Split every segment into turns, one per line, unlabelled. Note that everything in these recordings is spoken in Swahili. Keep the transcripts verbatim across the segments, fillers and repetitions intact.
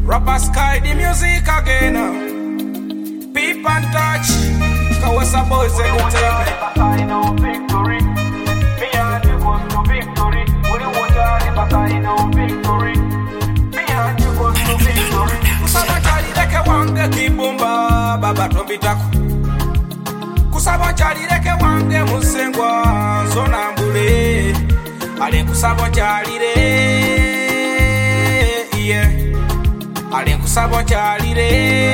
Rapper Sky, the music again. Peep and touch. Kawasa Boys Entertainment.
I know victory. Me and you go to victory. What you want to I know victory. Me and you go to victory.
Kusaba chali leke wange kibumba baba tombitaku. Kusaba chali leke wange musengwa zona mbule. Ale kusaba chali le. Yeah. Ale kusaba chali le.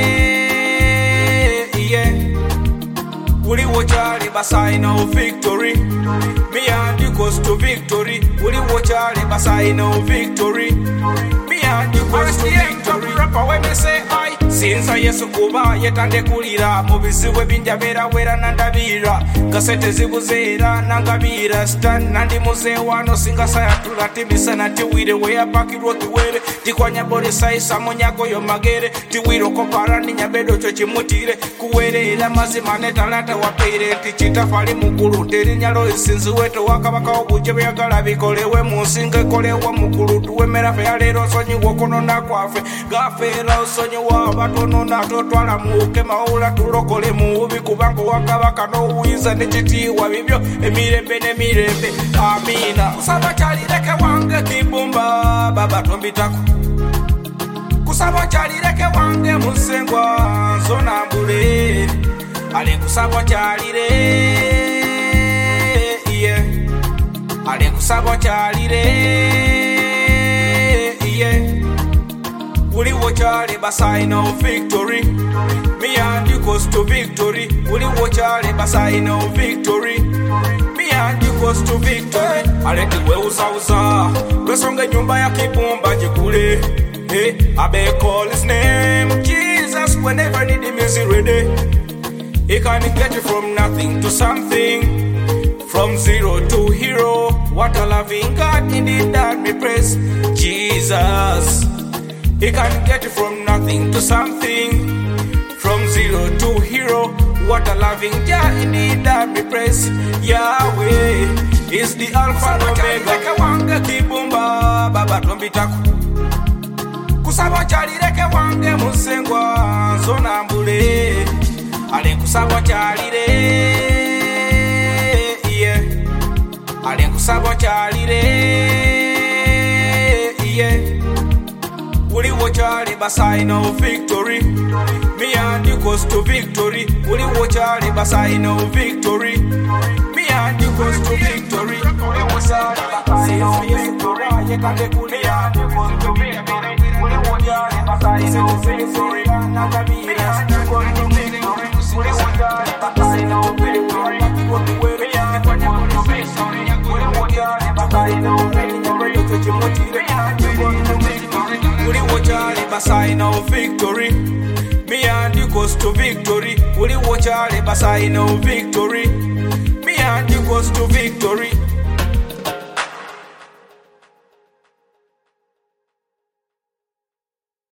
Yeah. Uli wochale basai no victory. Me and you goes to victory. Uli wochale basai no victory. Me and you goes to victory. Rapper when me say I. Sinza yesu kuba yetande kulira. Mubiziwe binjabera wera nandabira. Kasete zibuzera nangabira. Stand nandi muze wano singa saya tulatibisa na tiwire. Wea paki roti were. Tikwanya bori sai samonyago yo magere. Tiwiro komparani nyabedo chochi mutire. Kuwere ila mazima netalata wapire. Tichita fali mukuru. Teri nyalo isinzi weto wakabaka obuche byagala bikolewe musinge kolewa mukuru. Tuwe merafe ya lero sonyi wokono na kwafe. Gafe la sonyi wa batono na totwala muke maula tulokole mubi kubango wakabaka no uiza nechitiwa bibyo emirembe nemirembe. Amina. Kusaba chali leke wange kibumba baba tombitaku. Kusaba chali leke wange musengwa zona mbule. Ale kusaba chali le. Yeah. Ale kusaba chali le. Yeah. Uli wochale basai no victory. Me and you goes to victory. Uli wochale basai no victory. Me and you goes to victory. Ale tiwe uza uza. Resonge nyumba ya kibumba jikule. Hey, I better call his name Jesus whenever need the music ready. He can get you from nothing to something, from zero to hero. What a loving God indeed that me praise Jesus. He can get you from nothing to something, from zero to hero. What a loving God indeed that me praise Yahweh is the Alpha and Omega. Wange kibumba baba tombitaku. Kusaba chali leke wange musengwa zona mbule. Ale kusaba chali le. Yeah. Ale kusaba chali le. Yeah. Uli wochale basai no victory. Me and you goes to victory. Uli wochale basai no victory. Me and you goes to victory. Uli wochale basai no victory. Yekande kuli and you goes to victory. Uli wochale basai no victory. Nangabira you goes to victory. Uli wochale basai no victory. Me and you goes to victory. Uli wochale basai no victory. Me and you goes to victory. Uli wochale basai no victory. Me and you goes to victory. Uli wochale basai no victory. Me and you goes to victory.